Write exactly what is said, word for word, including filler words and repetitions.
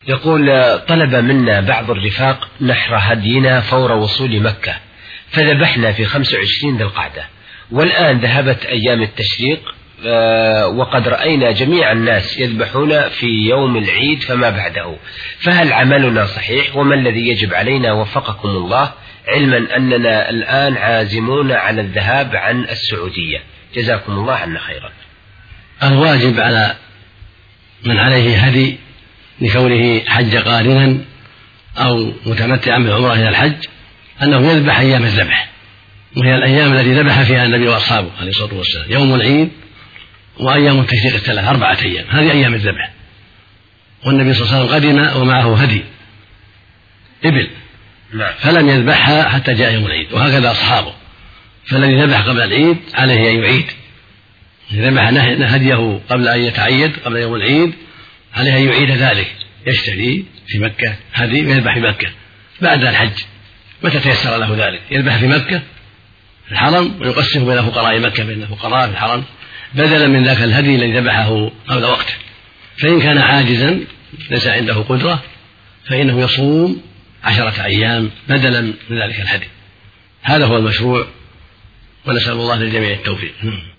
يقول: طلب منا بعض الرفاق نحر هدينا فور وصول مكة، فذبحنا في خمس وعشرين ذي القعدة، والآن ذهبت أيام التشريق وقد رأينا جميع الناس يذبحون في يوم العيد فما بعده، فهل عملنا صحيح؟ وما الذي يجب علينا وفقكم الله، علما أننا الآن عازمون على الذهاب عن السعودية، جزاكم الله عنا خيرا. الواجب على من عليه هدي لكونه حج قارنا أو متمتعا بالعمرة إلى الحج أنه يذبح أيام الذبح، وهي الأيام التي ذبح فيها النبي وأصحابه عليه الصلاة والسلام، يوم العيد وأيام التشريق الثلاث، أربعة أيام، هذه أيام الذبح. والنبي صلى الله عليه وسلم قدم ومعه هدي إبل فلم يذبحها حتى جاء يوم العيد، وهكذا أصحابه، فالذي ذبح قبل العيد عليه أن يعيد، ذبح هديه قبل أن يتعيد قبل يوم العيد عليه أن يعيد ذلك، يشتري في مكة هدي ويذبح في مكة بعد الحج متى تيسر له ذلك، يذبح في مكة في الحرم ويقسم بين فقراء مكة بين فقراء في الحرم بدلا من ذاك الهدي الذي ذبحه قبل وقته. فإن كان عاجزا ليس عنده قدرة فإنه يصوم عشرة أيام بدلا من ذلك الهدي، هذا هو المشروع، ونسأل الله للجميع التوفيق.